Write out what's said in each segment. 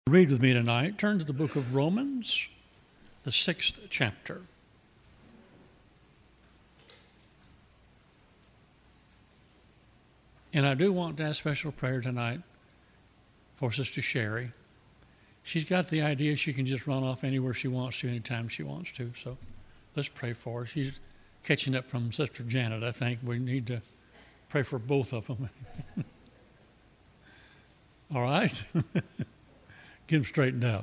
Read with me tonight. Turn to the book of Romans, the 6th chapter. And I do want to ask special prayer tonight for Sister Sherry. She's got the idea she can just run off anywhere she wants to, anytime she wants to. So let's pray for her. She's catching up from Sister Janet. I think we need to pray for both of them. All right? Get them straightened out.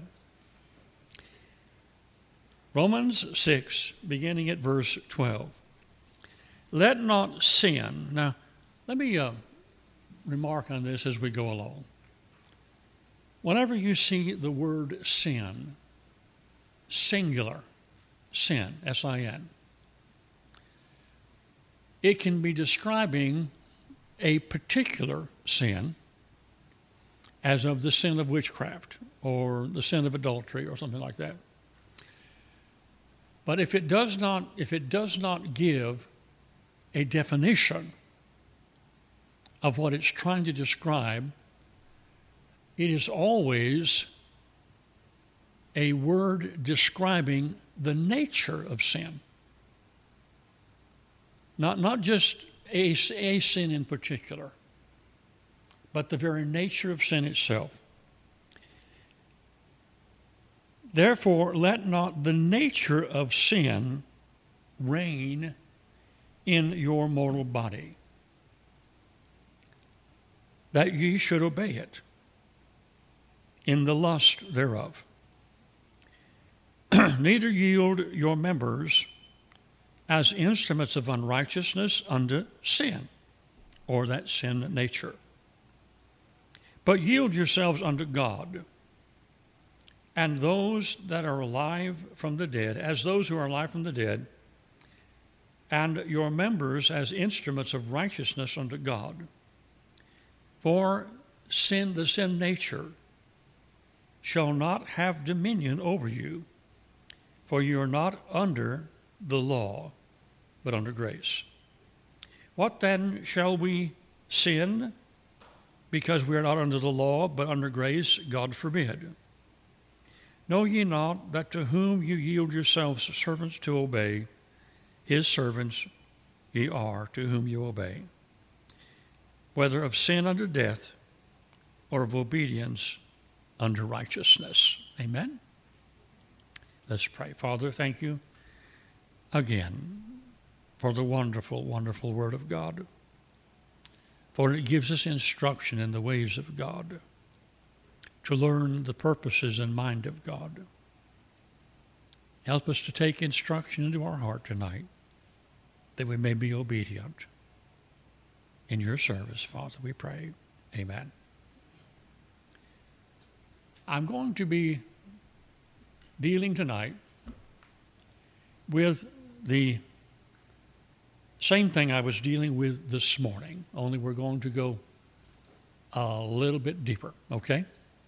Romans 6, beginning at verse 12. Let not sin. Now, let me remark on this as we go along. Whenever you see the word sin, singular, sin, S-I-N, it can be describing a particular sin, as of the sin of witchcraft or the sin of adultery or something like that. But if it does not give a definition of what it's trying to describe, it is always a word describing the nature of sin. Not just a sin in particular, but the very nature of sin itself. Therefore, let not the nature of sin reign in your mortal body, that ye should obey it in the lust thereof. Neither yield your members as instruments of unrighteousness unto sin, or that sin nature. But yield yourselves unto God, and those that are alive from the dead, as those who are alive from the dead, and your members as instruments of righteousness unto God. For sin, the sin nature, shall not have dominion over you, for you are not under the law, but under grace. What then shall we sin? Because we are not under the law, but under grace? God forbid. Know ye not that to whom you yield yourselves servants to obey, his servants ye are to whom you obey, whether of sin unto death, or of obedience unto righteousness. Amen? Let's pray. Father, thank you again for the wonderful, wonderful Word of God. For it gives us instruction in the ways of God, to learn the purposes and mind of God. Help us to take instruction into our heart tonight, that we may be obedient. In your service, Father, we pray. Amen. I'm going to be dealing tonight with the same thing I was dealing with this morning, only we're going to go a little bit deeper, okay?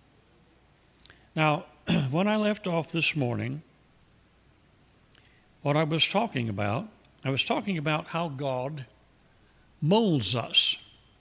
Now, when I left off this morning, what I was talking about how God molds us.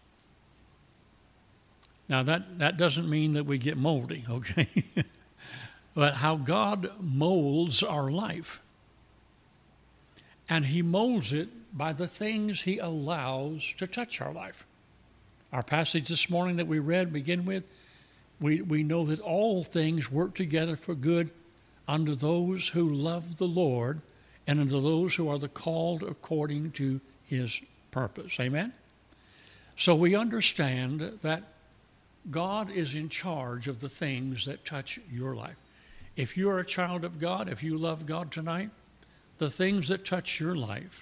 Now, that doesn't mean that we get moldy, okay? But how God molds our life. And he molds it by the things he allows to touch our life. Our passage this morning that we read, begin with, we know that all things work together for good unto those who love the Lord and unto those who are the called according to his purpose. Amen? So we understand that God is in charge of the things that touch your life. If you're a child of God, if you love God tonight, the things that touch your life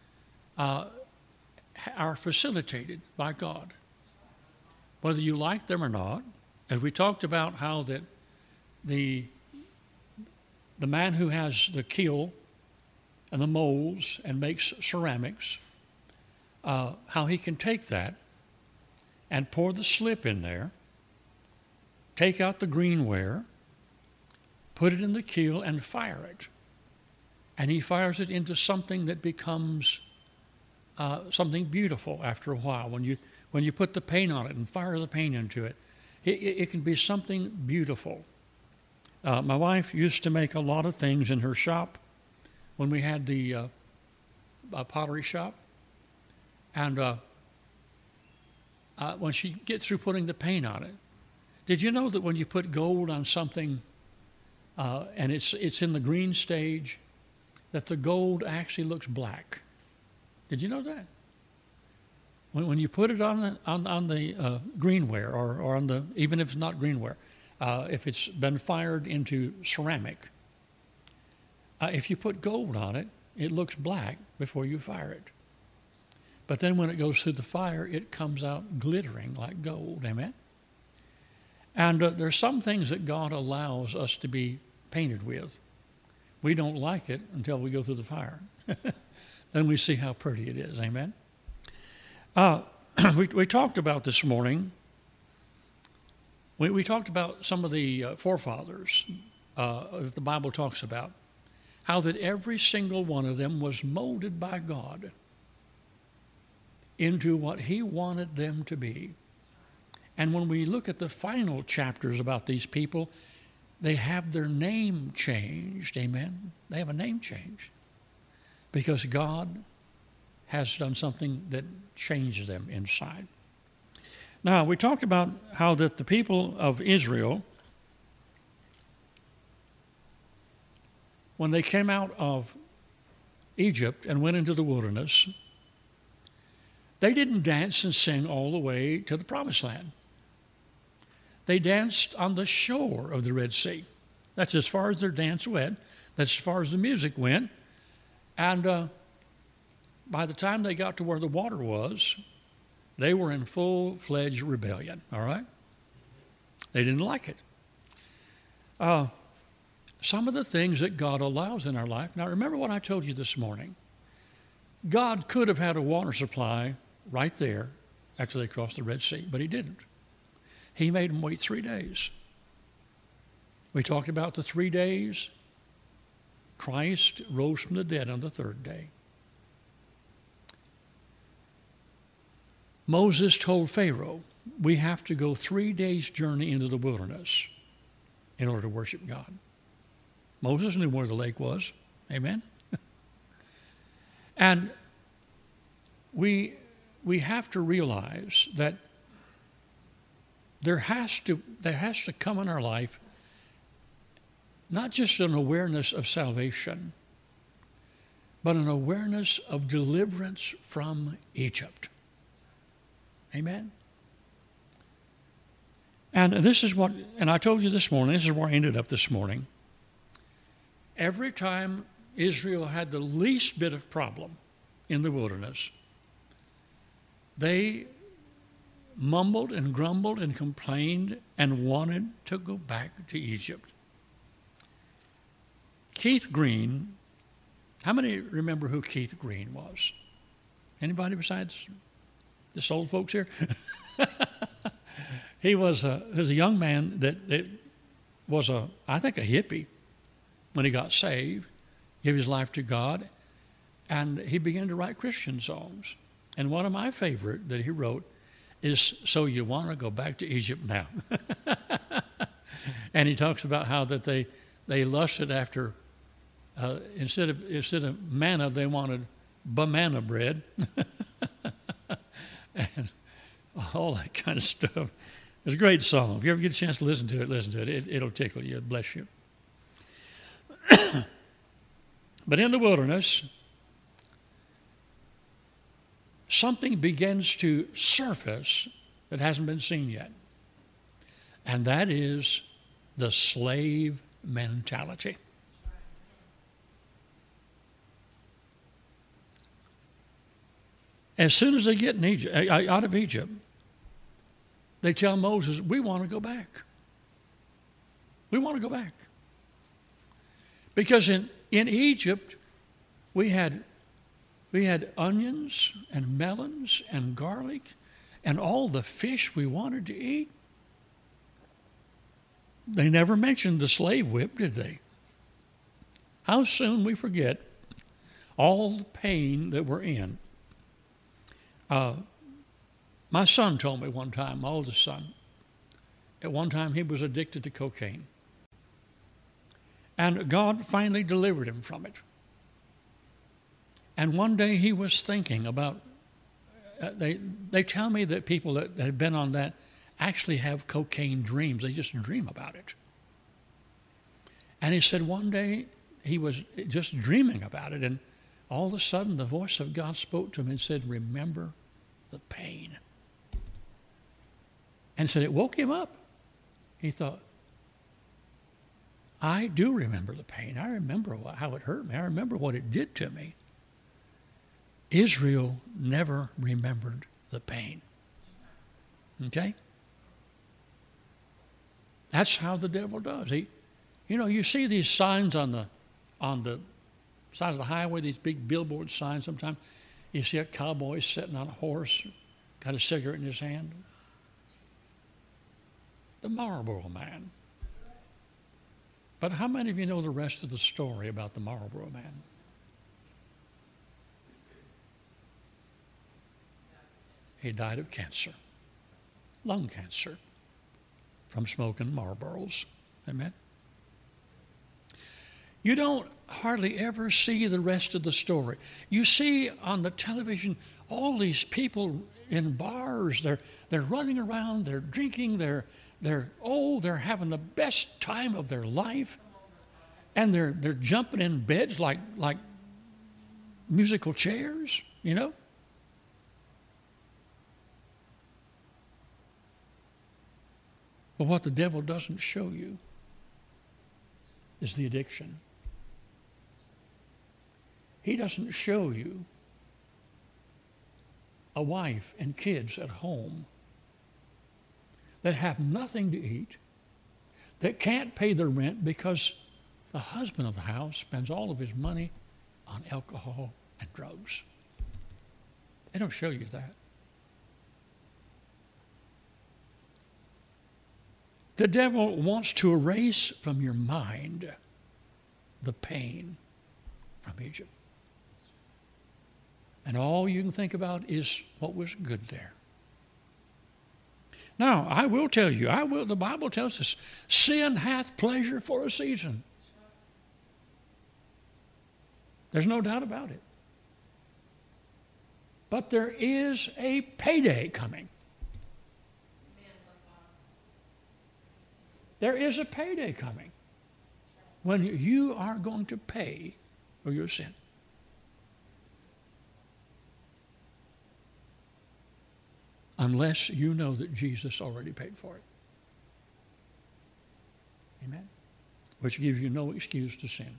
are facilitated by God. Whether you like them or not, as we talked about how that the man who has the kiln and the molds and makes ceramics, how he can take that and pour the slip in there, take out the greenware, put it in the kiln and fire it. And he fires it into something that becomes something beautiful after a while. When you put the paint on it and fire the paint into it, it can be something beautiful. My wife used to make a lot of things in her shop when we had the pottery shop. And when she'd get through putting the paint on it, did you know that when you put gold on something and it's in the green stage, that the gold actually looks black? Did you know that? When you put it on the greenware or on the, even if it's not greenware, if it's been fired into ceramic, if you put gold on it, it looks black before you fire it. But then when it goes through the fire, it comes out glittering like gold. Amen? And there's some things that God allows us to be painted with. We don't like it until we go through the fire. Then we see how pretty it is. Amen? We talked about this morning, we talked about some of the forefathers that the Bible talks about, how that every single one of them was molded by God into what He wanted them to be. And when we look at the final chapters about these people, they have their name changed. Amen? They have a name change because God has done something that changed them inside. Now, we talked about how that the people of Israel, when they came out of Egypt and went into the wilderness, they didn't dance and sing all the way to the promised land. They danced on the shore of the Red Sea. That's as far as their dance went. That's as far as the music went. And by the time they got to where the water was, they were in full-fledged rebellion, all right? They didn't like it. Some of the things that God allows in our life. Now, remember what I told you this morning. God could have had a water supply right there after they crossed the Red Sea, but He didn't. He made them wait 3 days. We talked about the 3 days. Christ rose from the dead on the third day. Moses told Pharaoh, we have to go 3 days' journey into the wilderness in order to worship God. Moses knew where the lake was. Amen? And we have to realize that there has to come in our life not just an awareness of salvation, but an awareness of deliverance from Egypt. Amen? And this is what, and I told you this morning, this is where I ended up this morning. Every time Israel had the least bit of problem in the wilderness, they mumbled and grumbled and complained and wanted to go back to Egypt. Keith Green, how many remember who Keith Green was? Anybody besides the old folks here? He was a young man that was I think a hippie when he got saved, gave his life to God, and he began to write Christian songs. And one of my favorite that he wrote is "So You Want to Go Back to Egypt Now." And he talks about how that they lusted after instead of manna, they wanted banana bread and all that kind of stuff. It's a great song. If you ever get a chance to listen to it, listen to it. It'll tickle you. It'll bless you. But in the wilderness, something begins to surface that hasn't been seen yet. And that is the slave mentality. As soon as they get out of Egypt, they tell Moses, we want to go back. We want to go back. Because in Egypt, we had onions and melons and garlic and all the fish we wanted to eat. They never mentioned the slave whip, did they? How soon we forget all the pain that we're in. My son told me one time, my oldest son, at one time he was addicted to cocaine. And God finally delivered him from it. And one day he was thinking about, they tell me that people that have been on that actually have cocaine dreams. They just dream about it. And he said one day he was just dreaming about it, and all of a sudden the voice of God spoke to him and said, remember the pain. And said it woke him up. He thought, I do remember the pain. I remember how it hurt me. I remember what it did to me. Israel never remembered the pain. Okay? That's how the devil does. You see these signs on the side of the highway, these big billboard signs sometimes. You see a cowboy sitting on a horse, got a cigarette in his hand. The Marlboro Man. But how many of you know the rest of the story about the Marlboro Man? He died of cancer, lung cancer, from smoking Marlboros. Amen? You don't hardly ever see the rest of the story. You see on the television all these people in bars. They're running around. They're drinking. They're having the best time of their life, and they're jumping in beds like musical chairs. You know. But what the devil doesn't show you is the addiction. He doesn't show you a wife and kids at home that have nothing to eat, that can't pay their rent because the husband of the house spends all of his money on alcohol and drugs. They don't show you that. The devil wants to erase from your mind the pain from Egypt. And all you can think about is what was good there. Now, I will tell you, the Bible tells us, sin hath pleasure for a season. There's no doubt about it. But there is a payday coming. There is a payday coming when you are going to pay for your sin. Unless you know that Jesus already paid for it. Amen? Which gives you no excuse to sin.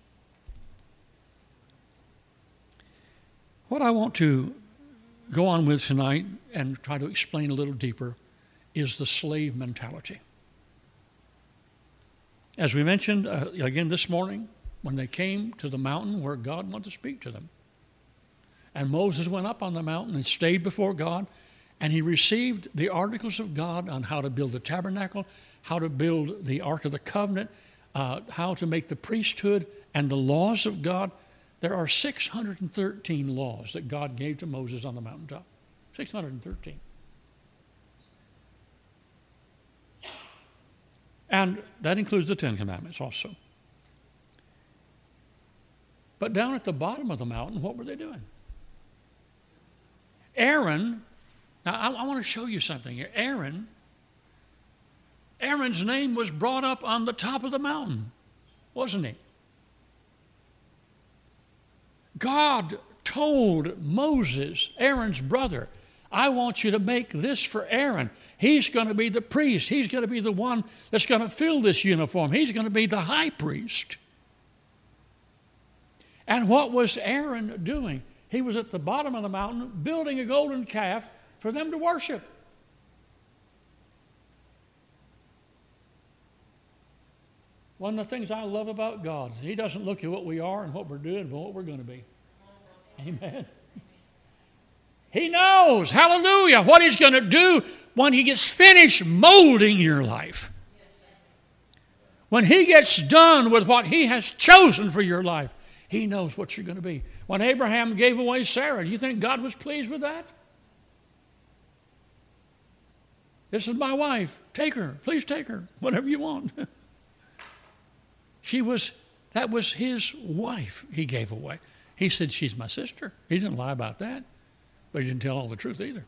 What I want to go on with tonight and try to explain a little deeper is the slave mentality. As we mentioned again this morning, when they came to the mountain where God wanted to speak to them, and Moses went up on the mountain and stayed before God, and he received the articles of God on how to build the tabernacle, how to build the Ark of the Covenant, how to make the priesthood, and the laws of God. There are 613 laws that God gave to Moses on the mountaintop. 613. And that includes the Ten Commandments also. But down at the bottom of the mountain, what were they doing? Aaron, now I want to show you something here. Aaron's name was brought up on the top of the mountain, wasn't he? God told Moses, Aaron's brother, I want you to make this for Aaron. He's going to be the priest. He's going to be the one that's going to fill this uniform. He's going to be the high priest. And what was Aaron doing? He was at the bottom of the mountain building a golden calf for them to worship. One of the things I love about God is He doesn't look at what we are and what we're doing, but what we're going to be. Amen. He knows, hallelujah, what He's going to do when He gets finished molding your life. When He gets done with what He has chosen for your life, He knows what you're going to be. When Abraham gave away Sarah, do you think God was pleased with that? This is my wife. Take her. Please take her. Whatever you want. That was his wife he gave away. He said, she's my sister. He didn't lie about that, but he didn't tell all the truth either.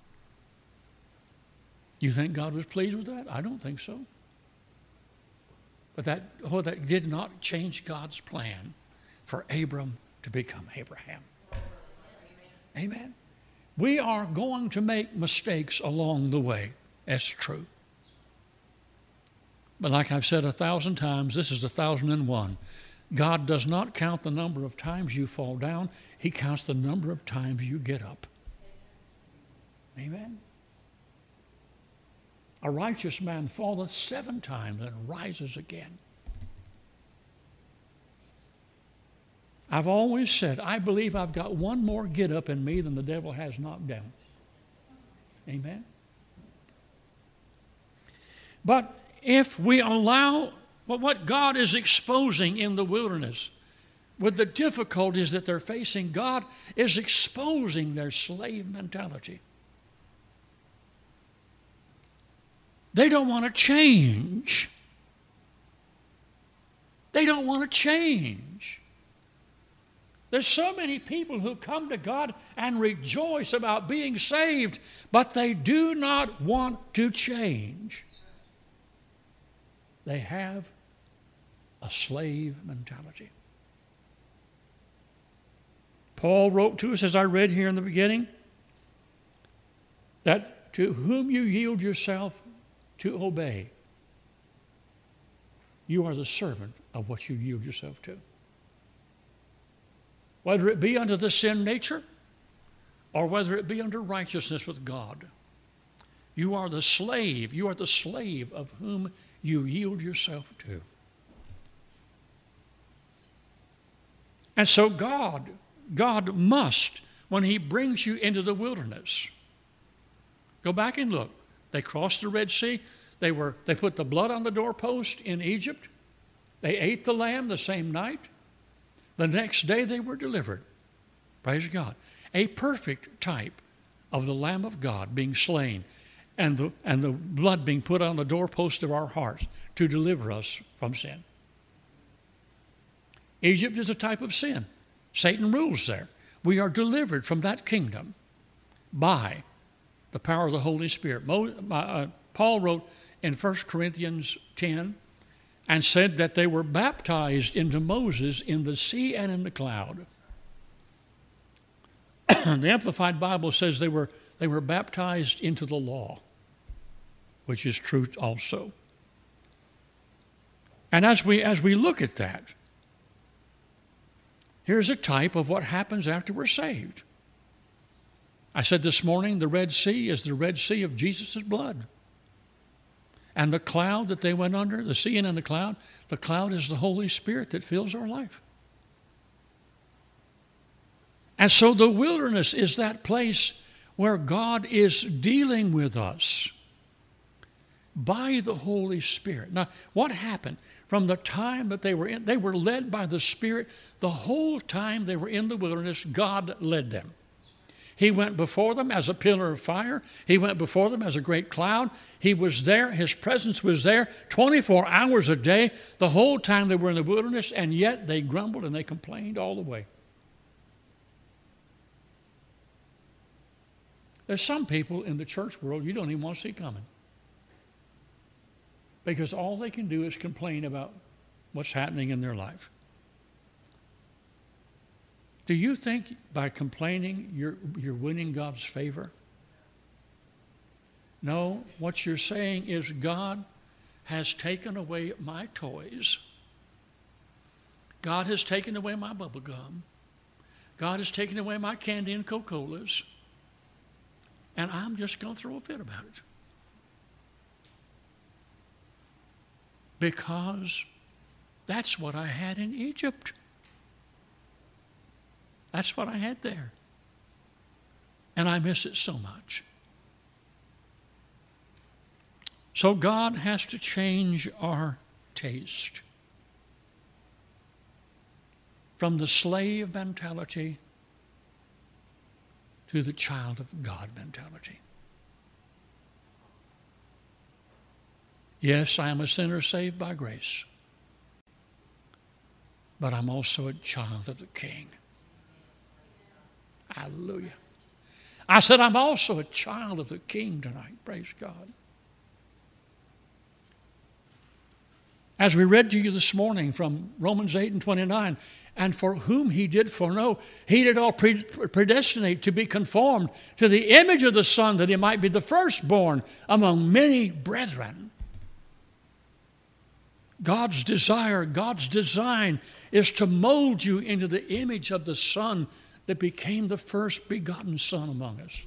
You think God was pleased with that? I don't think so. But that did not change God's plan for Abram to become Abraham. Amen. We are going to make mistakes along the way. That's true. But like I've said 1,000 times, this is 1,001. God does not count the number of times you fall down. He counts the number of times you get up. Amen. A righteous man falleth 7 times and rises again. I've always said, I believe I've got one more get up in me than the devil has knocked down. Amen. But if we allow what God is exposing in the wilderness, with the difficulties that they're facing, God is exposing their slave mentality. They don't want to change. They don't want to change. There's so many people who come to God and rejoice about being saved, but they do not want to change. They have a slave mentality. Paul wrote to us, as I read here in the beginning, that to whom you yield yourself to obey, you are the servant of what you yield yourself to. Whether it be unto the sin nature or whether it be unto righteousness with God, you are the slave. You are the slave of whom you yield yourself to. And so God must, when he brings you into the wilderness, go back and look. They crossed the Red Sea. They put the blood on the doorpost in Egypt. They ate the lamb the same night. The next day they were delivered. Praise God. A perfect type of the Lamb of God being slain and the blood being put on the doorpost of our hearts to deliver us from sin. Egypt is a type of sin. Satan rules there. We are delivered from that kingdom by the power of the Holy Spirit. Paul wrote in 1 Corinthians 10 and said that they were baptized into Moses in the sea and in the cloud. The Amplified Bible says they were baptized into the law, which is true also. And as we look at that, here's a type of what happens after we're saved. I said this morning, the Red Sea is the Red Sea of Jesus' blood. And the cloud that they went under, the sea and the cloud is the Holy Spirit that fills our life. And so the wilderness is that place where God is dealing with us by the Holy Spirit. Now, what happened? From the time that they were led by the Spirit, the whole time they were in the wilderness, God led them. He went before them as a pillar of fire. He went before them as a great cloud. He was there. His presence was there 24 hours a day, the whole time they were in the wilderness, and yet they grumbled and they complained all the way. There's some people in the church world you don't even want to see coming, because all they can do is complain about what's happening in their life. Do you think by complaining you're winning God's favor? No, what you're saying is God has taken away my toys. God has taken away my bubble gum. God has taken away my candy and Coca-Colas. And I'm just going to throw a fit about it. Because that's what I had in Egypt. That's what I had there. And I miss it so much. So God has to change our taste from the slave mentality to the child of God mentality. Yes, I am a sinner saved by grace. but I'm also a child of the King. Hallelujah. I said, I'm also a child of the King tonight. Praise God. As we read to you this morning from Romans 8 and 29, and for whom he did foreknow, he did all predestinate to be conformed to the image of the Son, that he might be the firstborn among many brethren. God's desire, God's design is to mold you into the image of the Son that became the first begotten Son among us.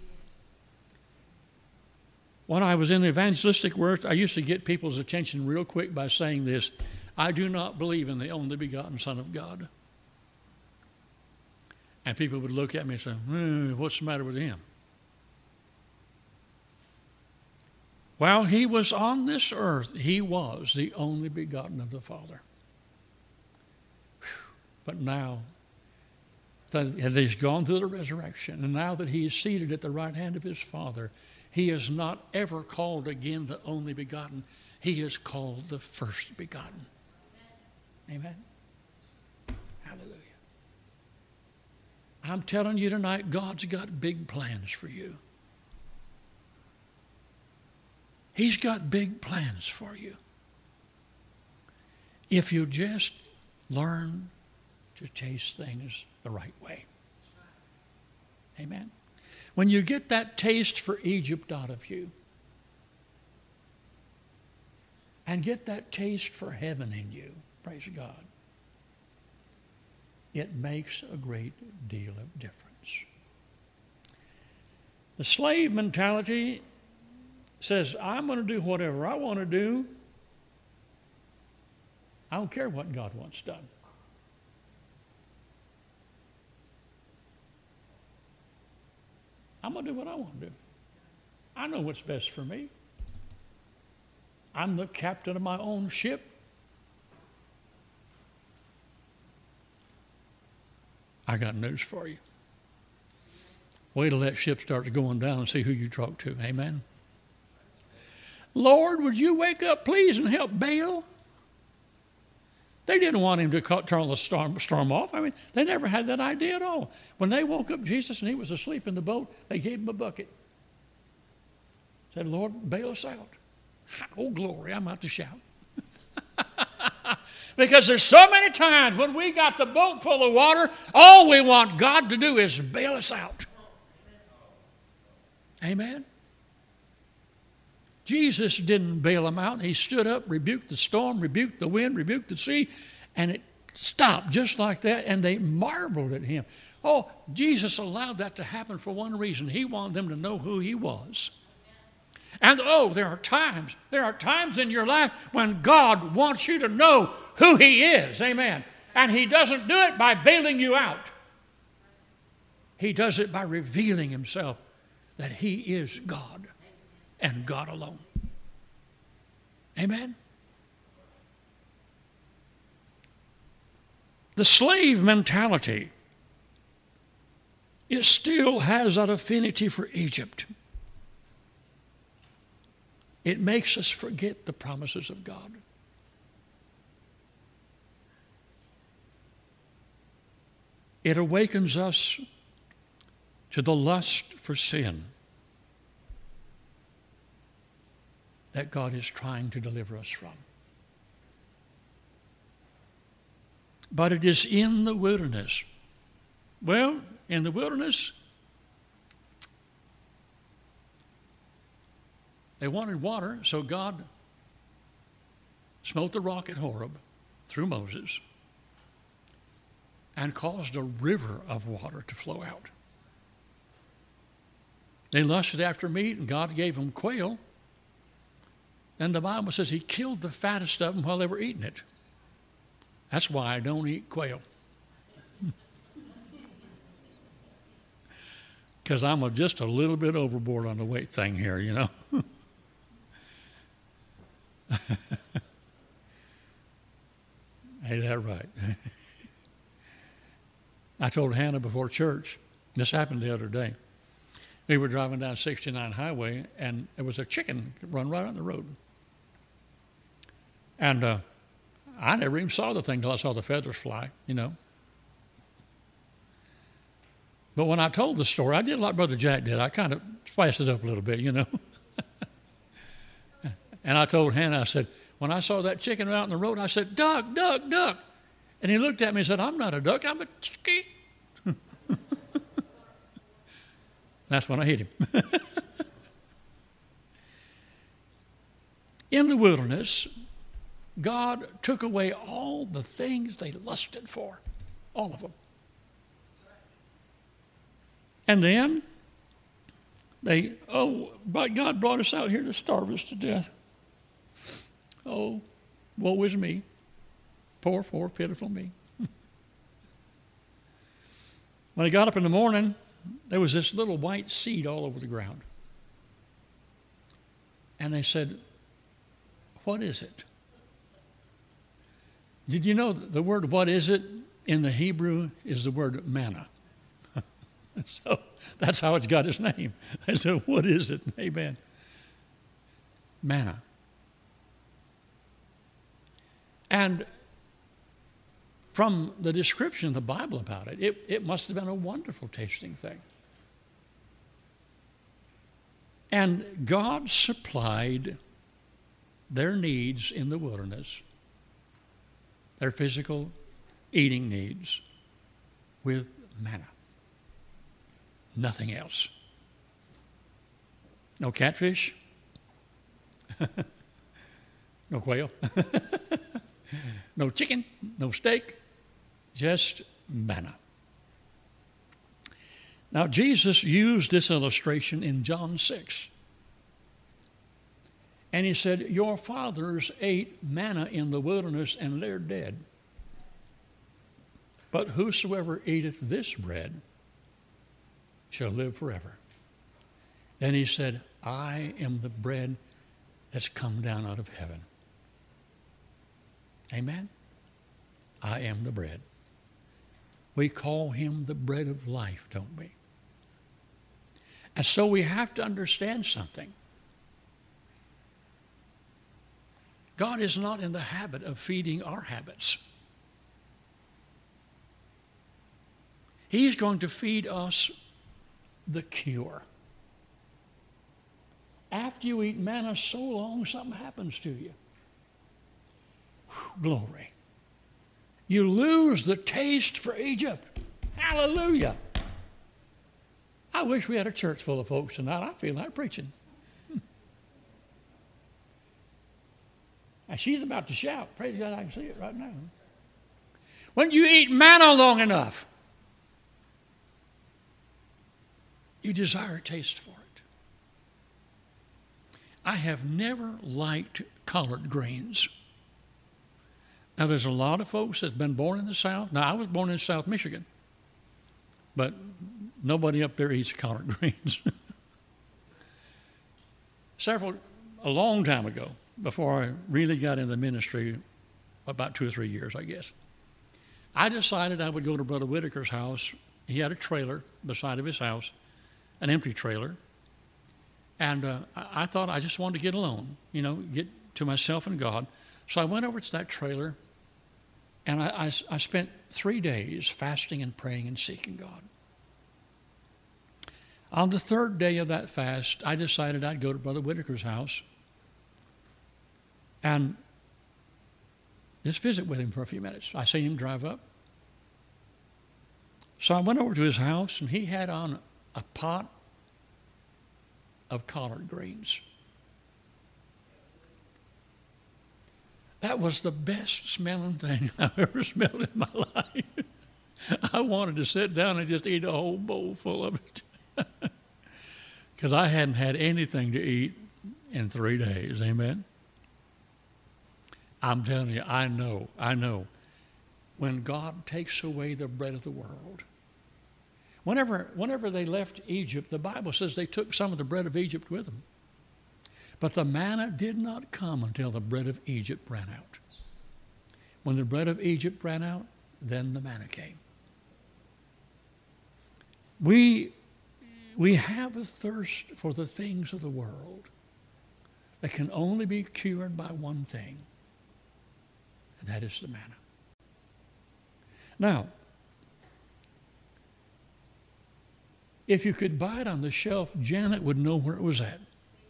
When I was in the evangelistic work, I used to get people's attention real quick by saying this: I do not believe in the only begotten Son of God. And people would look at me and say, what's the matter with him? While he was on this earth, he was the only begotten of the Father. But now that he's gone through the resurrection, and now that he is seated at the right hand of his Father, he is not ever called again the only begotten. He is called the first begotten. Amen. Hallelujah. I'm telling you tonight, God's got big plans for you. He's got big plans for you. If you just learn to taste things the right way. Amen. When you get that taste for Egypt out of you, and get that taste for heaven in you, praise God, it makes a great deal of difference. The slave mentality says, I'm going to do whatever I want to do. I don't care what God wants done. I'm going to do what I want to do. I know what's best for me. I'm the captain of my own ship. I got news for you. Wait till that ship starts going down and see who you talk to. Amen. Lord, would you wake up, please, and help Baal? They didn't want him to turn the storm off. I mean, they never had that idea at all. When they woke up Jesus and he was asleep in the boat, they gave him a bucket. Said, Lord, bail us out. Oh, glory, I'm about to shout. Because there's so many times when we got the boat full of water, all we want God to do is bail us out. Amen. Jesus didn't bail them out. He stood up, rebuked the storm, rebuked the wind, rebuked the sea, and it stopped just like that, and they marveled at him. Oh, Jesus allowed that to happen for one reason. He wanted them to know who he was. And there are times in your life when God wants you to know who he is. Amen. And he doesn't do it by bailing you out. He does it by revealing himself that he is God and God alone. Amen. The slave mentality, it still has that affinity for Egypt. It makes us forget the promises of God. It awakens us to the lust for sin that God is trying to deliver us from. But it is in the wilderness. Well, in the wilderness, they wanted water, so God smote the rock at Horeb through Moses and caused a river of water to flow out. They lusted after meat, and God gave them quail. And the Bible says he killed the fattest of them while they were eating it. That's why I don't eat quail. Because I'm just a little bit overboard on the weight thing here, you know. Ain't that right? I told Hannah before church, this happened the other day. We were driving down 69 highway, and there was a chicken run right on the road. And I never even saw the thing until I saw the feathers fly, you know. But when I told the story, I did like Brother Jack did. I kind of spiced it up a little bit, you know. And I told Hannah, I said, when I saw that chicken out in the road, I said, duck, duck, duck. And he looked at me and said, I'm not a duck, I'm a chicken. That's when I hit him. In the wilderness, God took away all the things they lusted for, all of them. And then but God brought us out here to starve us to death. Oh, woe is me. Poor, pitiful me. When I got up in the morning, there was this little white seed all over the ground. And they said, what is it? Did you know the word what is it in the Hebrew is the word manna? So that's how it's got its name. They said, what is it? Amen. Manna. And from the description of the Bible about it, it must have been a wonderful tasting thing. And God supplied their needs in the wilderness, their physical eating needs, with manna. Nothing else. No catfish. No quail. No chicken. No steak. Just manna. Now, Jesus used this illustration in John 6. And he said, your fathers ate manna in the wilderness and they're dead. But whosoever eateth this bread shall live forever. Then he said, I am the bread that's come down out of heaven. Amen? I am the bread. We call him the bread of life, don't we? And so we have to understand something. God is not in the habit of feeding our habits. He's going to feed us the cure. After you eat manna so long, something happens to you. Whew, glory. You lose the taste for Egypt. Hallelujah. I wish we had a church full of folks tonight. I feel like preaching. And she's about to shout. Praise God, I can see it right now. When you eat manna long enough, you desire a taste for it. I have never liked collard greens. Now, there's a lot of folks that's been born in the South. Now, I was born in South Michigan, but nobody up there eats collard greens. A long time ago, before I really got into ministry, about 2 or 3 years, I guess, I decided I would go to Brother Whitaker's house. He had a trailer beside of his house, an empty trailer. And I thought I just wanted to get alone, get to myself and God. So I went over to that trailer, and I spent 3 days fasting and praying and seeking God. On the 3rd day of that fast, I decided I'd go to Brother Whitaker's house and just visit with him for a few minutes. I seen him drive up. So I went over to his house, and he had on a pot of collard greens. That was the best smelling thing I've ever smelled in my life. I wanted to sit down and just eat a whole bowl full of it. Because I hadn't had anything to eat in 3 days. Amen? I'm telling you, I know. When God takes away the bread of the world. Whenever they left Egypt, the Bible says they took some of the bread of Egypt with them. But the manna did not come until the bread of Egypt ran out. When the bread of Egypt ran out, then the manna came. We have a thirst for the things of the world that can only be cured by one thing. And that is the manna. Now, if you could buy it on the shelf, Janet would know where it was at.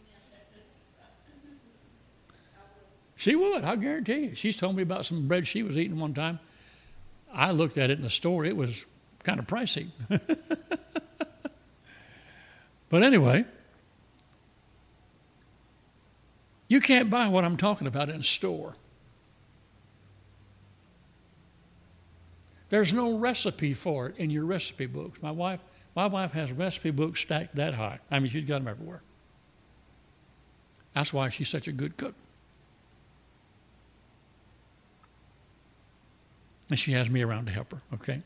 She would, I guarantee you. She's told me about some bread she was eating one time. I looked at it in the store. It was kind of pricey. But anyway, you can't buy what I'm talking about in a store. There's no recipe for it in your recipe books. My wife has recipe books stacked that high. I mean, she's got them everywhere. That's why she's such a good cook. And she has me around to help her, okay?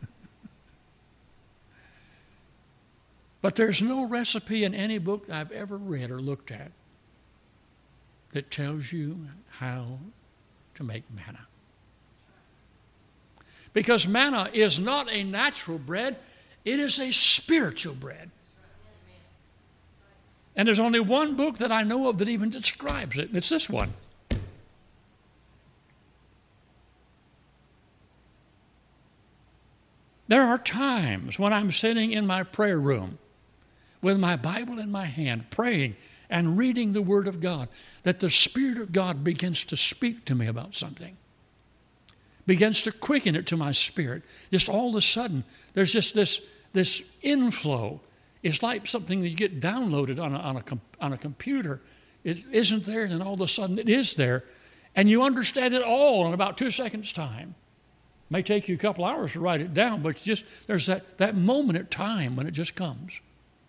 But there's no recipe in any book I've ever read or looked at that tells you how to make manna. Because manna is not a natural bread, it is a spiritual bread. And there's only one book that I know of that even describes it, and it's this one. There are times when I'm sitting in my prayer room with my Bible in my hand, praying and reading the Word of God, that the Spirit of God begins to speak to me about something, begins to quicken it to my spirit. Just all of a sudden, there's just this inflow. It's like something that you get downloaded on a computer. It isn't there, and then all of a sudden it is there, and you understand it all in about 2 seconds' time. It may take you a couple hours to write it down, but there's that moment of time when it just comes.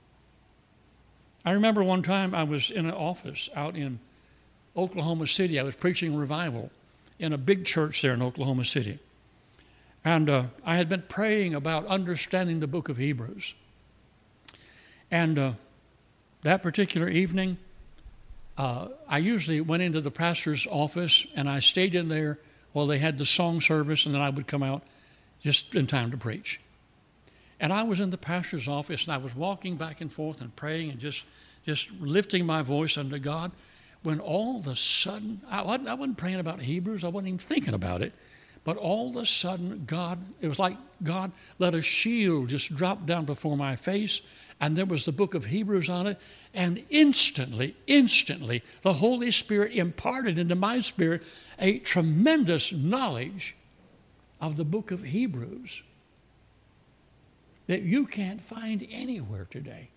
I remember one time I was in an office out in Oklahoma City. I was preaching revival in a big church there in Oklahoma City. And I had been praying about understanding the book of Hebrews. And that particular evening, I usually went into the pastor's office and I stayed in there while they had the song service, and then I would come out just in time to preach. And I was in the pastor's office, and I was walking back and forth and praying and just lifting my voice unto God, when all of a sudden, I wasn't praying about Hebrews, I wasn't even thinking about it, but all of a sudden, it was like God let a shield just drop down before my face, and there was the book of Hebrews on it, and instantly, the Holy Spirit imparted into my spirit a tremendous knowledge of the book of Hebrews that you can't find anywhere today.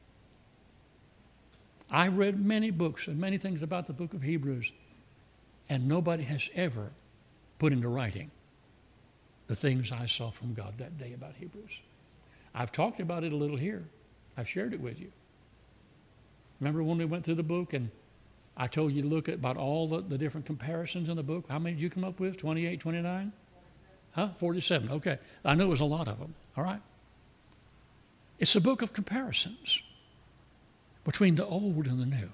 I read many books and many things about the book of Hebrews, and nobody has ever put into writing the things I saw from God that day about Hebrews. I've talked about it a little here. I've shared it with you. Remember when we went through the book and I told you to look at about all the different comparisons in the book? How many did you come up with? 28, 29? 47. Okay. I know it was a lot of them. All right. It's a book of comparisons between the old and the new,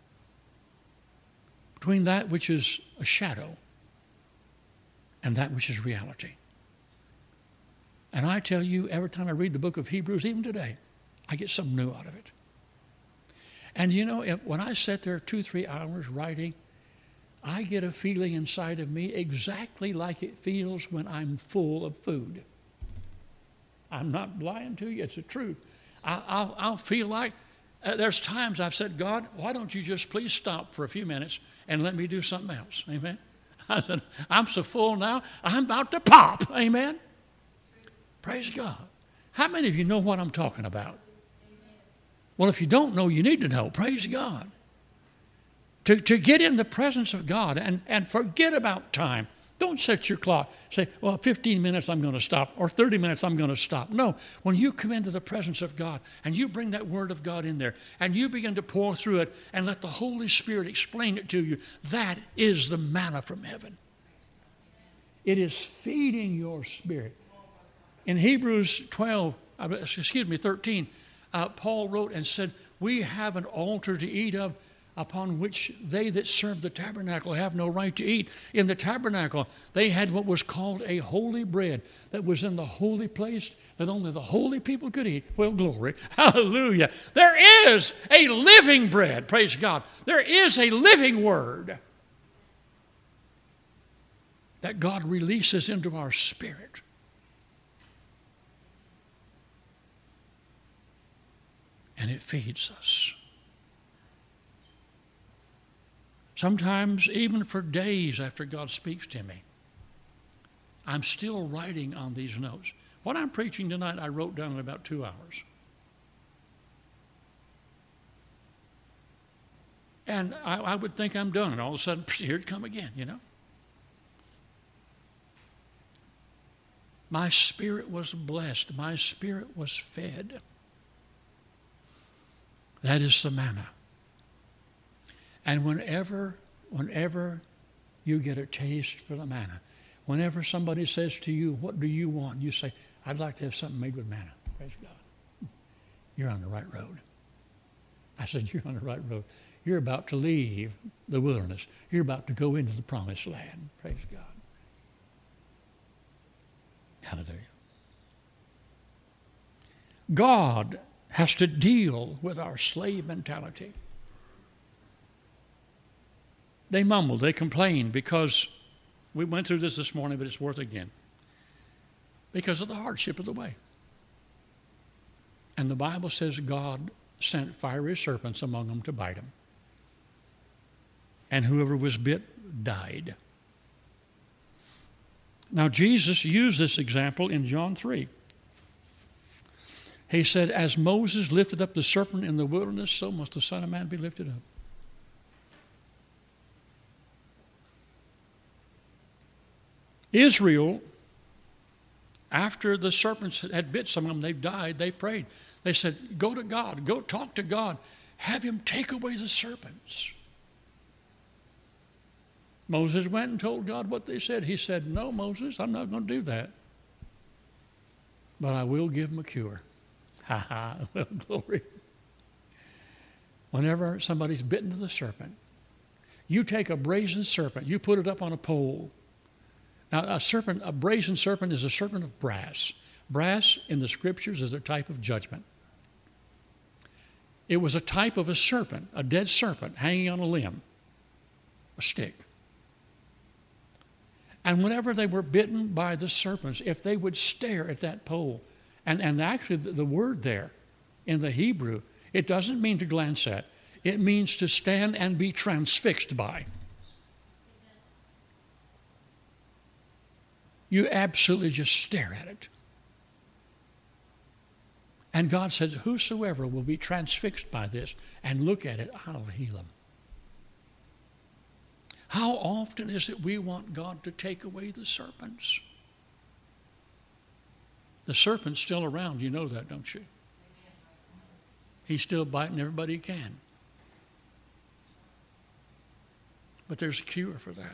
between that which is a shadow and that which is reality. And I tell you, every time I read the book of Hebrews, even today, I get something new out of it. And you know, when I sit there 2-3 hours writing, I get a feeling inside of me exactly like it feels when I'm full of food. I'm not lying to you, it's the truth. I'll feel like, there's times I've said, God, why don't you just please stop for a few minutes and let me do something else? Amen. I said, I'm so full now, I'm about to pop. Amen. Praise God. How many of you know what I'm talking about? Well, if you don't know, you need to know. Praise God. To get in the presence of God and forget about time. Don't set your clock. Say, well, 15 minutes I'm going to stop, or 30 minutes I'm going to stop. No, when you come into the presence of God and you bring that Word of God in there and you begin to pour through it and let the Holy Spirit explain it to you, that is the manna from heaven. It is feeding your spirit. In Hebrews 13, Paul wrote and said, we have an altar to eat of, upon which they that serve the tabernacle have no right to eat. In the tabernacle, they had what was called a holy bread that was in the holy place that only the holy people could eat. Well, glory. Hallelujah. There is a living bread. Praise God. There is a living word. that God releases into our spirit. And it feeds us. Sometimes, even for days after God speaks to me, I'm still writing on these notes. What I'm preaching tonight, I wrote down in about 2 hours. And I would think I'm done, and all of a sudden, here it come again, you know. My spirit was blessed. My spirit was fed. That is the manna. And whenever you get a taste for the manna, whenever somebody says to you, what do you want? You say, I'd like to have something made with manna. Praise God. You're on the right road. I said, you're on the right road. You're about to leave the wilderness. You're about to go into the promised land. Praise God. Hallelujah. God has to deal with our slave mentality. They mumbled, they complained because we went through this morning, but it's worth it again. Because of the hardship of the way. And the Bible says God sent fiery serpents among them to bite them. And whoever was bit died. Now, Jesus used this example in John 3. He said, as Moses lifted up the serpent in the wilderness, so must the Son of Man be lifted up. Israel, after the serpents had bit some of them, they died, they prayed. They said, go to God, go talk to God, have him take away the serpents. Moses went and told God what they said. He said, no, Moses, I'm not going to do that. But I will give them a cure. Ha ha, well, glory. Whenever somebody's bitten of the serpent, you take a brazen serpent, you put it up on a pole. Now, a brazen serpent is a serpent of brass. Brass in the scriptures is a type of judgment. It was a type of a serpent, a dead serpent hanging on a limb, a stick. And whenever they were bitten by the serpents, if they would stare at that pole, and actually the word there in the Hebrew, it doesn't mean to glance at. It means to stand and be transfixed by. You absolutely just stare at it. And God says, whosoever will be transfixed by this and look at it, I'll heal him. How often is it we want God to take away the serpents? The serpent's still around, you know that, don't you? He's still biting everybody he can. But there's a cure for that.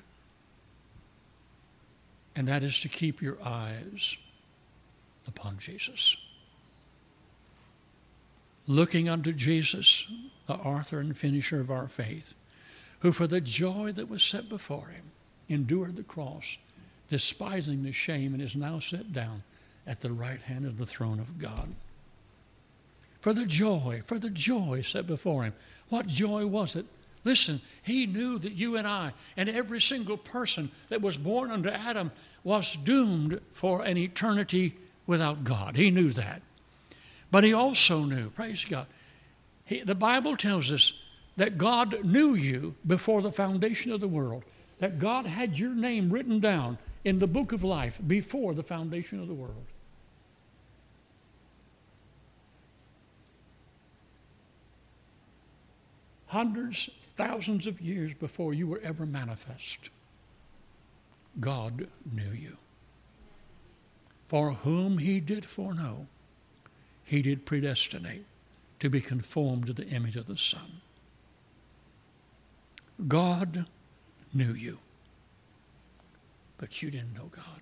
And that is to keep your eyes upon Jesus. Looking unto Jesus, the author and finisher of our faith, who for the joy that was set before him endured the cross, despising the shame, and is now set down at the right hand of the throne of God. For the joy set before him. What joy was it? Listen, he knew that you and I and every single person that was born under Adam was doomed for an eternity without God. He knew that. But he also knew, praise God, the Bible tells us that God knew you before the foundation of the world, that God had your name written down in the book of life before the foundation of the world. Hundreds, thousands of years before you were ever manifest, God knew you. For whom he did foreknow, he did predestinate to be conformed to the image of the Son. God knew you, but you didn't know God.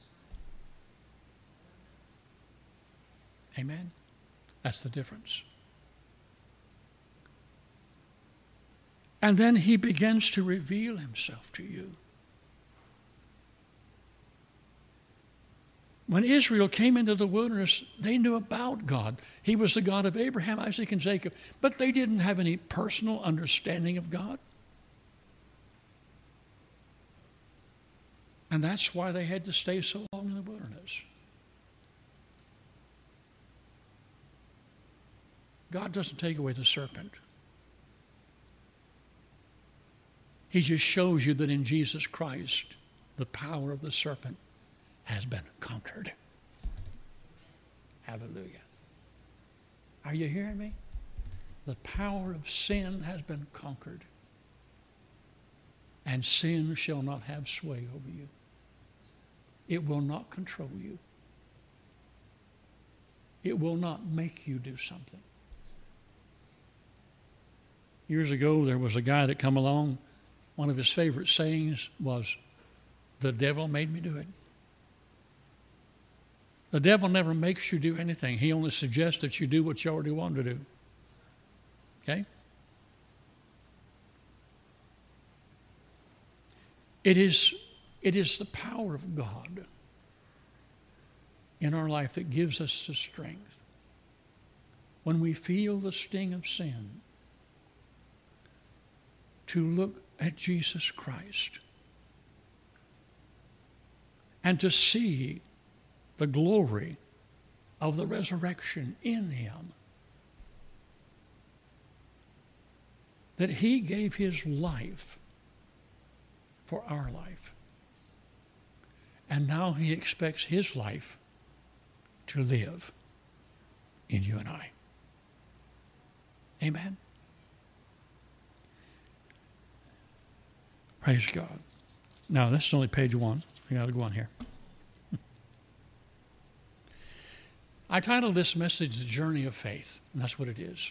Amen? That's the difference. And then he begins to reveal himself to you. When Israel came into the wilderness, they knew about God. He was the God of Abraham, Isaac, and Jacob, but they didn't have any personal understanding of God. And that's why they had to stay so long in the wilderness. God doesn't take away the serpent. He just shows you that in Jesus Christ, the power of the serpent has been conquered. Hallelujah. Are you hearing me? The power of sin has been conquered. And sin shall not have sway over you. It will not control you. It will not make you do something. Years ago, there was a guy that come along. One of his favorite sayings was, "The devil made me do it." The devil never makes you do anything. He only suggests that you do what you already want to do. Okay? It is the power of God in our life that gives us the strength. When we feel the sting of sin, to look at Jesus Christ and to see the glory of the resurrection in him. That he gave his life for our life. And now he expects his life to live in you and I. Amen. Praise God. Now, this is only page 1. I got to go on here. I titled this message, The Journey of Faith, and that's what it is.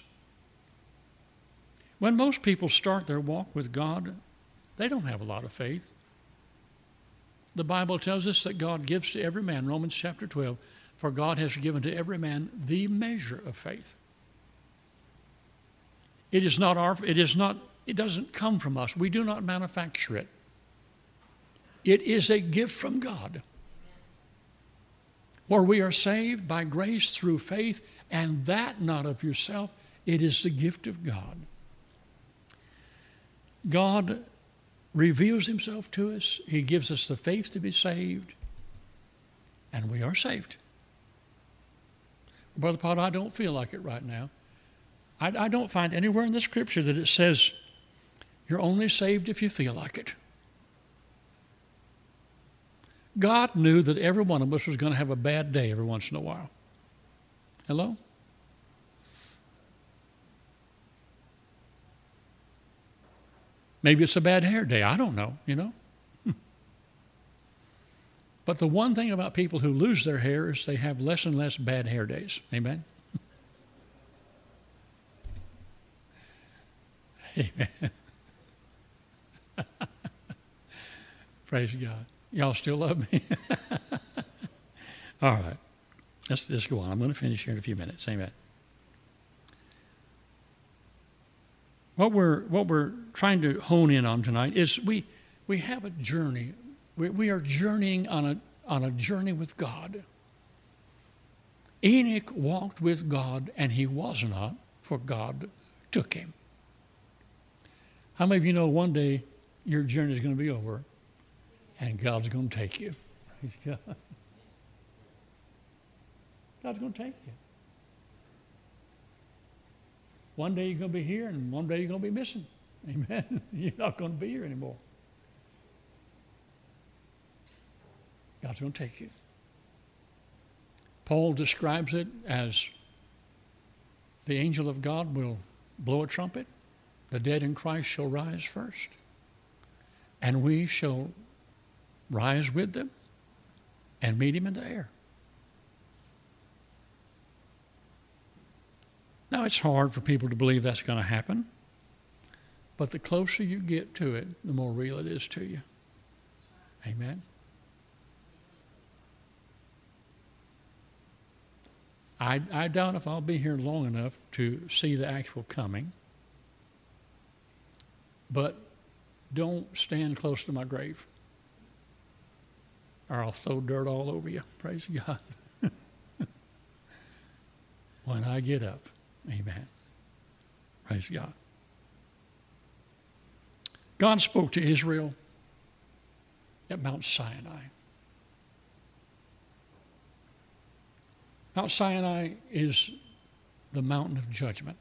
When most people start their walk with God, they don't have a lot of faith. The Bible tells us that God gives to every man, Romans chapter 12, for God has given to every man the measure of faith. It doesn't come from us. We do not manufacture it. It is a gift from God. For we are saved by grace through faith, and that not of yourself. It is the gift of God. God reveals himself to us. He gives us the faith to be saved, and we are saved. Brother Potter, I don't feel like it right now. I don't find anywhere in the Scripture that it says you're only saved if you feel like it. God knew that every one of us was going to have a bad day every once in a while. Hello? Maybe it's a bad hair day. I don't know, you know. But the one thing about people who lose their hair is they have less and less bad hair days. Amen? Amen. Praise God. Y'all still love me? All right. Let's go on. I'm going to finish here in a few minutes. Amen. What we're trying to hone in on tonight is we have a journey. We are journeying on a journey with God. Enoch walked with God, and he was not, for God took him. How many of you know one day your journey is going to be over and God's going to take you? Praise God. God's going to take you. One day you're going to be here and one day you're going to be missing. Amen. You're not going to be here anymore. God's going to take you. Paul describes it as the angel of God will blow a trumpet. The dead in Christ shall rise first, and we shall rise with them and meet him in the air. Now, it's hard for people to believe that's going to happen, but the closer you get to it, the more real it is to you. Amen. I doubt if I'll be here long enough to see the actual coming. But don't stand close to my grave, or I'll throw dirt all over you. Praise God. When I get up, amen. Praise God. God spoke to Israel at Mount Sinai. Mount Sinai is the mountain of judgment.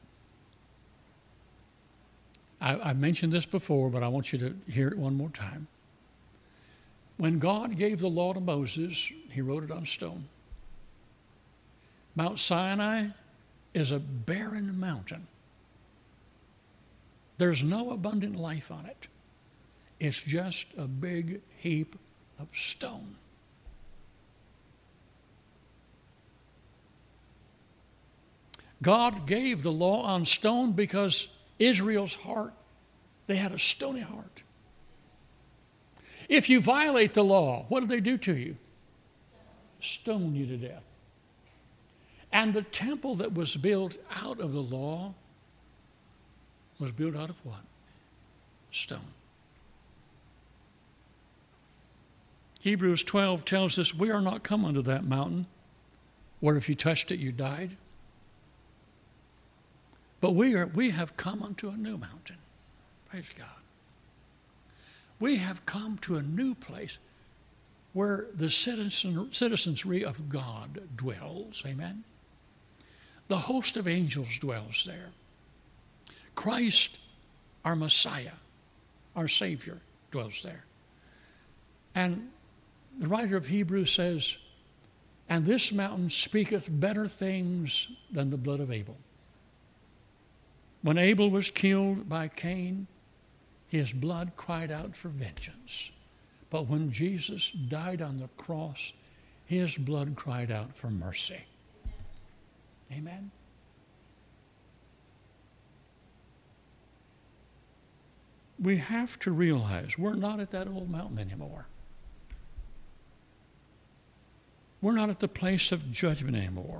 I've mentioned this before, but I want you to hear it one more time. When God gave the law to Moses, he wrote it on stone. Mount Sinai is a barren mountain. There's no abundant life on it. It's just a big heap of stone. God gave the law on stone because Israel's heart, they had a stony heart. If you violate the law, what do they do to you? Stone you to death. And the temple that was built out of the law was built out of what? Stone. Hebrews 12 tells us we are not come unto that mountain where if you touched it you died. But we have come unto a new mountain. Praise God. We have come to a new place where the citizenry of God dwells. Amen. The host of angels dwells there. Christ, our Messiah, our Savior, dwells there. And the writer of Hebrews says, and this mountain speaketh better things than the blood of Abel. When Abel was killed by Cain, his blood cried out for vengeance. But when Jesus died on the cross, his blood cried out for mercy. Amen. We have to realize we're not at that old mountain anymore. We're not at the place of judgment anymore.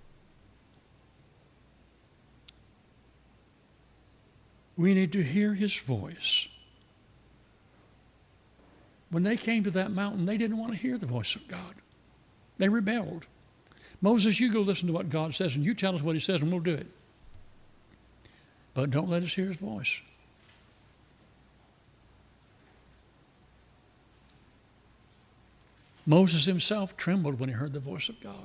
We need to hear his voice. When they came to that mountain, they didn't want to hear the voice of God. They rebelled. Moses, you go listen to what God says, and you tell us what he says, and we'll do it. But don't let us hear his voice. Moses himself trembled when he heard the voice of God.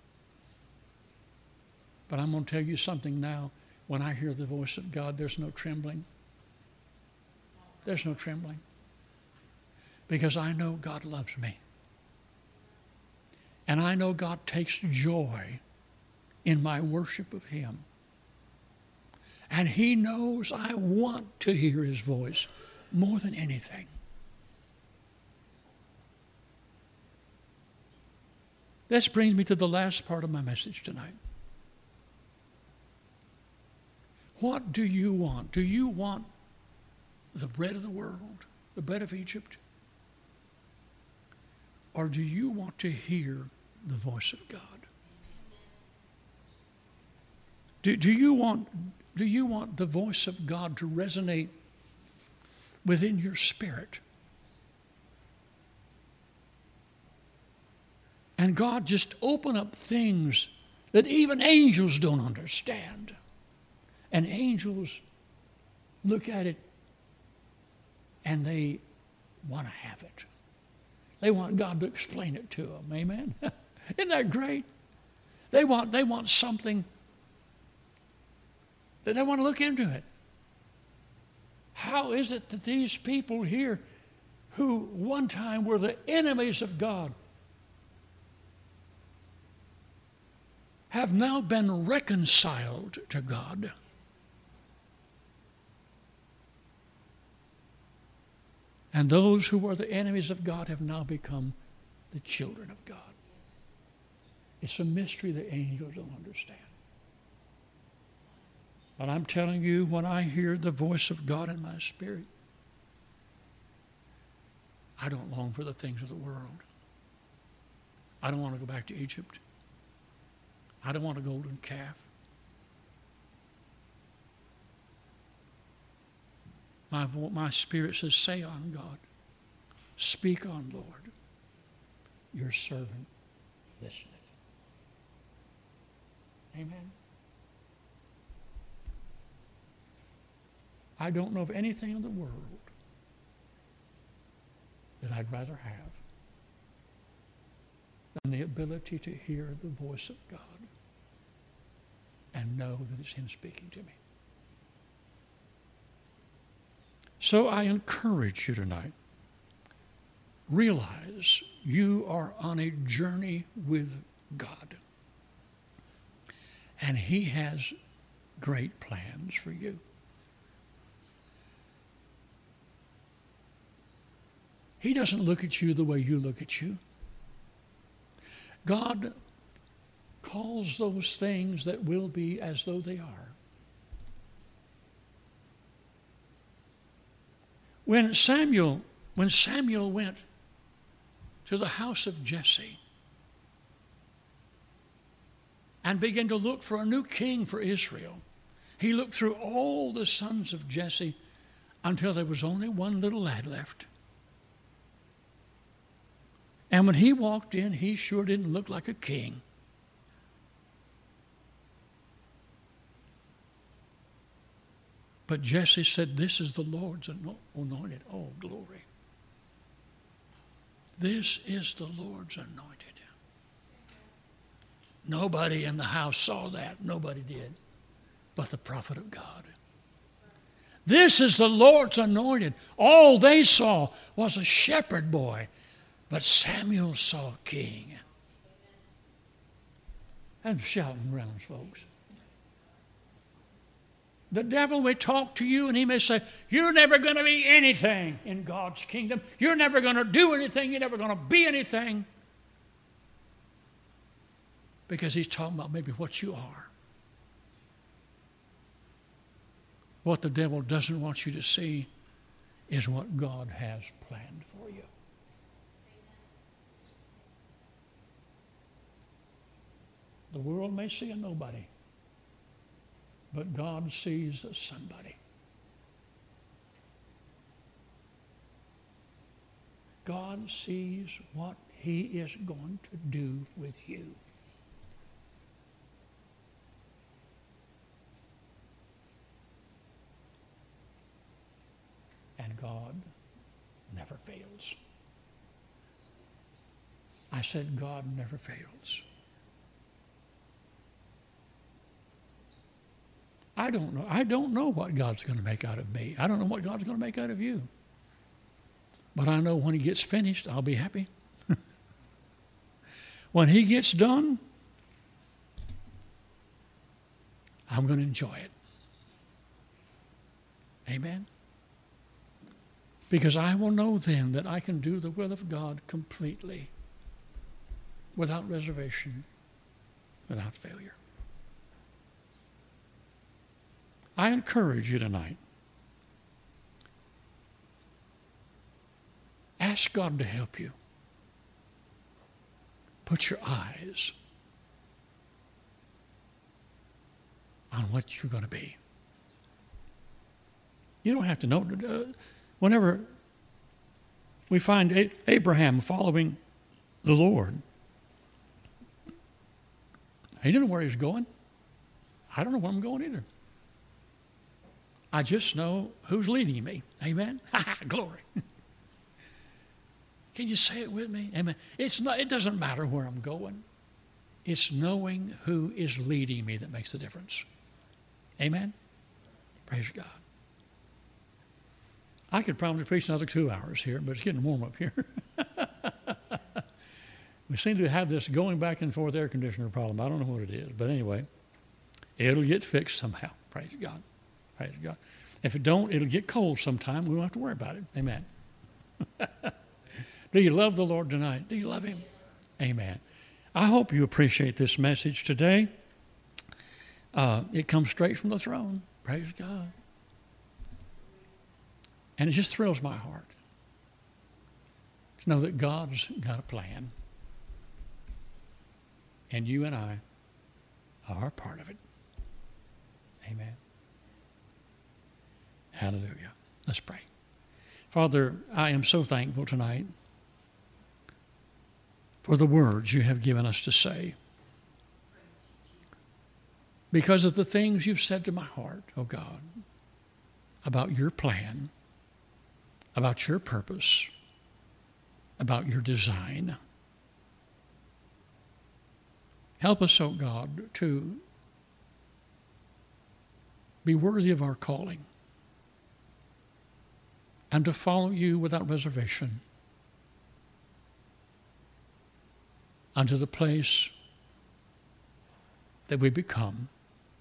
But I'm going to tell you something now. When I hear the voice of God, there's no trembling. There's no trembling. Because I know God loves me. And I know God takes joy in my worship of him. And he knows I want to hear his voice more than anything. This brings me to the last part of my message tonight. What do you want? Do you want the bread of the world, the bread of Egypt? Or do you want to hear the voice of God? Do you want the voice of God to resonate within your spirit? And God just open up things that even angels don't understand. And angels look at it and they want to have it. They want God to explain it to them. Amen? Isn't that great? They want something that they want to look into it. How is it that these people here who one time were the enemies of God have now been reconciled to God? And those who were the enemies of God have now become the children of God. It's a mystery that angels don't understand. But I'm telling you, when I hear the voice of God in my spirit, I don't long for the things of the world. I don't want to go back to Egypt. I don't want a golden calf. My spirit says, say on, God. Speak on, Lord. Your servant listeneth. Amen. I don't know of anything in the world that I'd rather have than the ability to hear the voice of God and know that it's Him speaking to me. So I encourage you tonight, realize you are on a journey with God. And He has great plans for you. He doesn't look at you the way you look at you. God calls those things that will be as though they are. When Samuel went to the house of Jesse and began to look for a new king for Israel, he looked through all the sons of Jesse until there was only one little lad left. And when he walked in, he sure didn't look like a king. But Jesse said, "This is the Lord's anointed." Oh, glory. This is the Lord's anointed. Nobody in the house saw that. Nobody did. But the prophet of God. This is the Lord's anointed. All they saw was a shepherd boy. But Samuel saw a king. And shouting grounds, folks. The devil may talk to you and he may say, "You're never going to be anything in God's kingdom. You're never going to do anything. You're never going to be anything." Because he's talking about maybe what you are. What the devil doesn't want you to see is what God has planned for you. The world may see a nobody, but God sees a somebody. God sees what He is going to do with you. And God never fails. I said God never fails. I don't know what God's going to make out of me. I don't know what God's going to make out of you. But I know when He gets finished, I'll be happy. When He gets done, I'm going to enjoy it. Amen? Because I will know then that I can do the will of God completely, without reservation, without failure. I encourage you tonight, ask God to help you. Put your eyes on what you're going to be. You don't have to know. Whenever we find Abraham following the Lord, he didn't know where he was going. I don't know where I'm going either. I just know who's leading me. Amen? Glory. Can you say it with me? Amen. It doesn't matter where I'm going. It's knowing who is leading me that makes the difference. Amen? Praise God. I could probably preach another 2 hours here, but it's getting warm up here. We seem to have this going back and forth air conditioner problem. I don't know what it is, but anyway, it'll get fixed somehow. Praise God. Praise God. If it don't, it'll get cold sometime. We won't have to worry about it. Amen. Do you love the Lord tonight? Do you love Him? Amen. I hope you appreciate this message today. It comes straight from the throne. Praise God. And it just thrills my heart to know that God's got a plan. And you and I are a part of it. Amen. Hallelujah. Let's pray. Father, I am so thankful tonight for the words you have given us to say. Because of the things you've said to my heart, oh God, about your plan, about your purpose, about your design. Help us, O God, to be worthy of our calling and to follow you without reservation unto the place that we become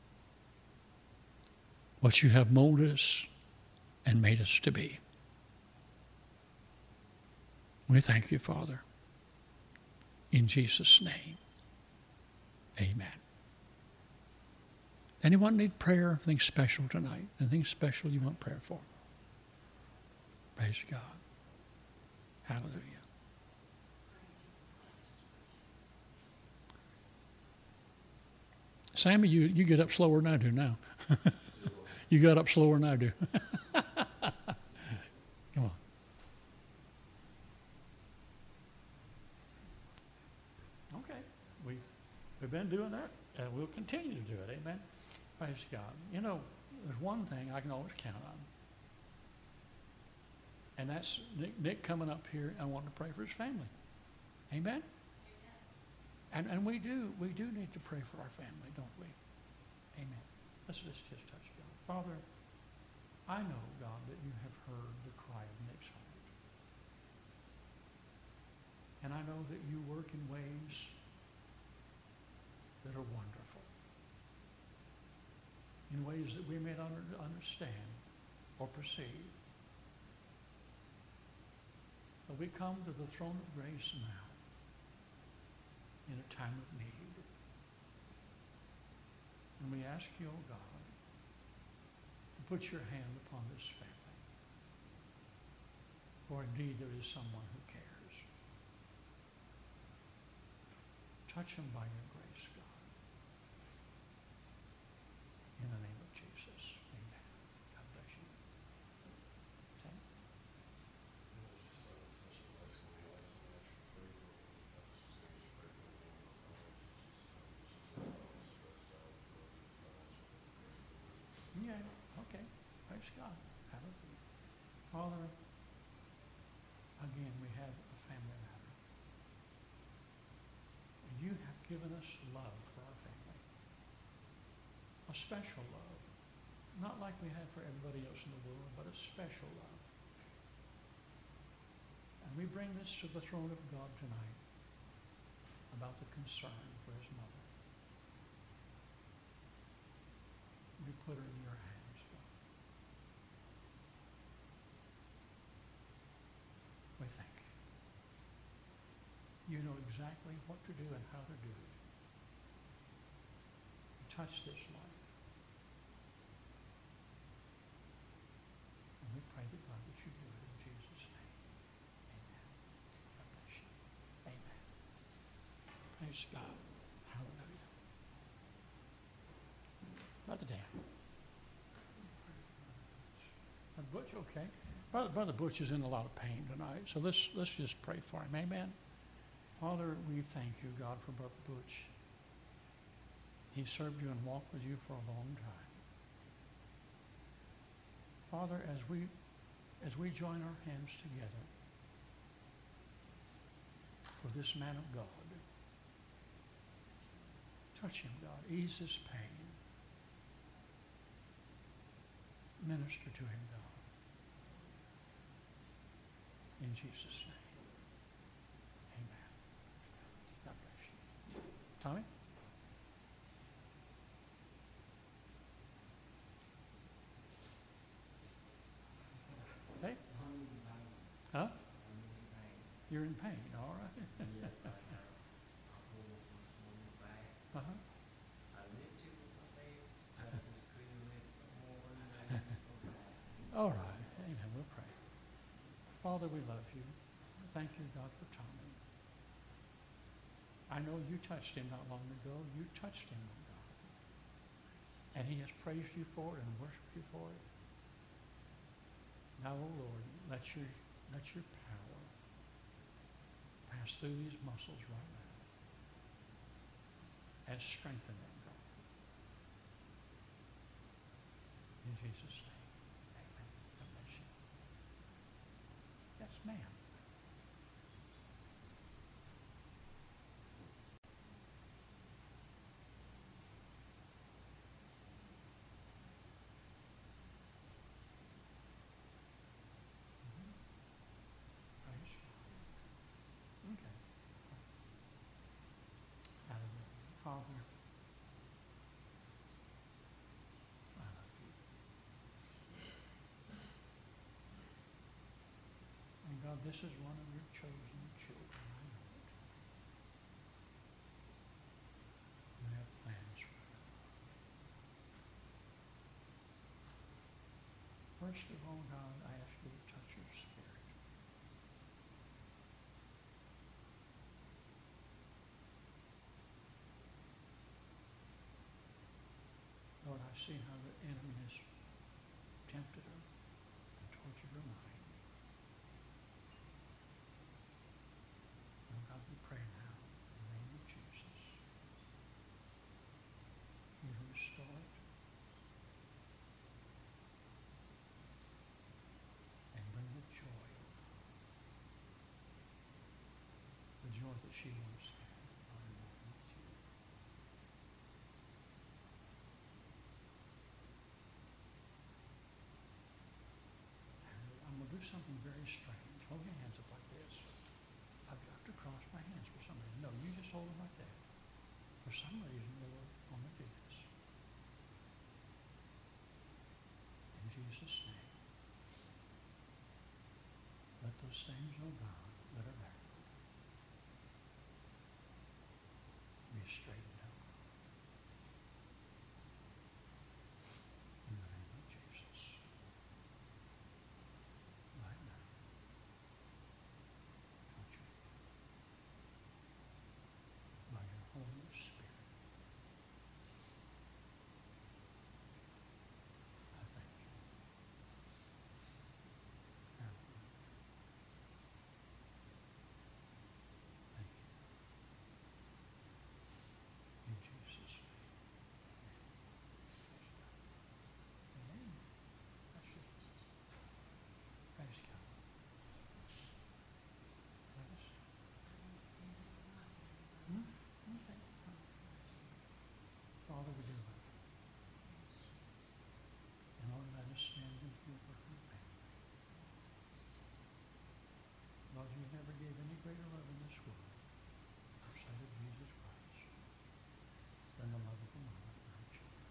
what you have molded us and made us to be. We thank you, Father. In Jesus' name, amen. Anyone need prayer? Anything special tonight? Anything special you want prayer for? Praise God. Hallelujah. Sammy, you get up slower than I do now. You got up slower than I do. Come on. Okay. We've been doing that, and we'll continue to do it. Amen. Praise God. You know, there's one thing I can always count on, and that's Nick coming up here and wanting to pray for his family. Amen. And we do need to pray for our family, don't we? Amen. Let's just touch God. Father, I know, God, that you have heard the cry of Nick's heart. And I know that you work in ways that are wonderful, in ways that we may not understand or perceive. But we come to the throne of grace now in a time of need. And we ask you, oh God, to put your hand upon this family. For indeed there is someone who cares. Touch them by your grace, God. In the name of Jesus. Amen. God bless you. Okay. Yeah, okay. Praise God. Hallelujah. Father, again, we have a family matter. And you have given us love for our family. A special love. Not like we have for everybody else in the world, but a special love. And we bring this to the throne of God tonight about the concern for his mother. We put her in your hands, God. We thank you. You know exactly what to do and how to do it. Touch this life. And we pray to God that you do it in Jesus' name. Amen. God bless you. Amen. Praise God. Hallelujah. Brother Dan. Brother Butch, okay. Brother Butch is in a lot of pain tonight, so let's just pray for him. Amen. Father, we thank you, God, for Brother Butch. He served you and walked with you for a long time. Father, as we join our hands together for this man of God, touch him, God. Ease his pain. Minister to him, God. In Jesus' name. Amen. God bless you. Tommy? Hey? Huh? You're in pain, all right. Yes, I have a whole on my back. Uh-huh. I lift it with my legs, I just couldn't lift no more than that. All right. Amen. We'll pray. Father, we love you. Thank you, God, for Tommy. I know you touched him not long ago. You touched him, oh God. And he has praised you for it and worshiped you for it. Now, oh Lord, let your power pass through these muscles right now and strengthen them, God. In Jesus' name. Amen. God bless you. Yes, ma'am. This is one of your chosen children, I know it. You have plans for her. First of all, God, I ask you to touch her spirit. Lord, I see how the enemy has tempted her and tortured her mind. Oh God, we pray now in the name of Jesus. You restore it and bring the joy, oh God. The joy that she once had. Lord, in the name of Jesus. I'm going to do something very strange. Hold your hands up like this. I've got to cross my hands for some reason. No, you just hold them like that. For some reason, Lord, I'm going to do this. In Jesus' name. Let those things, oh God, that are there be straightened out. In the name of Jesus. Right now. Touch me. By your Holy Spirit. I thank you. Hallelujah. Thank you. In Jesus' name. Amen. That's it. Praise God. Let us. Okay. Father, we do love you. And Lord, let us stand in here for her family. Lord, you never gave any greater love in this world outside of Jesus Christ than the love of a mother for her children.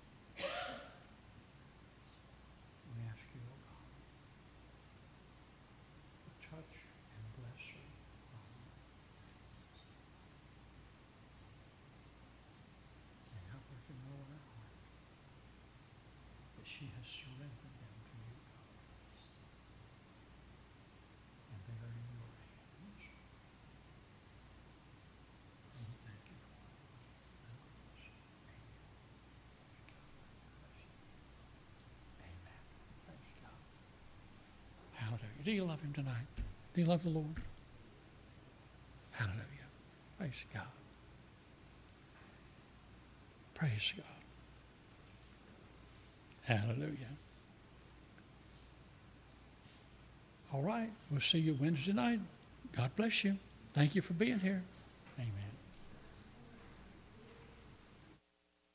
We ask you, oh God, to touch and bless her, Father, and help her to know in her heart that she has surrendered them to you, God, and they are in your hands. And we thank you for it. Amen. Praise God. Hallelujah. Do you love him tonight? Do you love the Lord? Hallelujah. Praise God. Praise God. Hallelujah. All right. We'll see you Wednesday night. God bless you. Thank you for being here. Amen.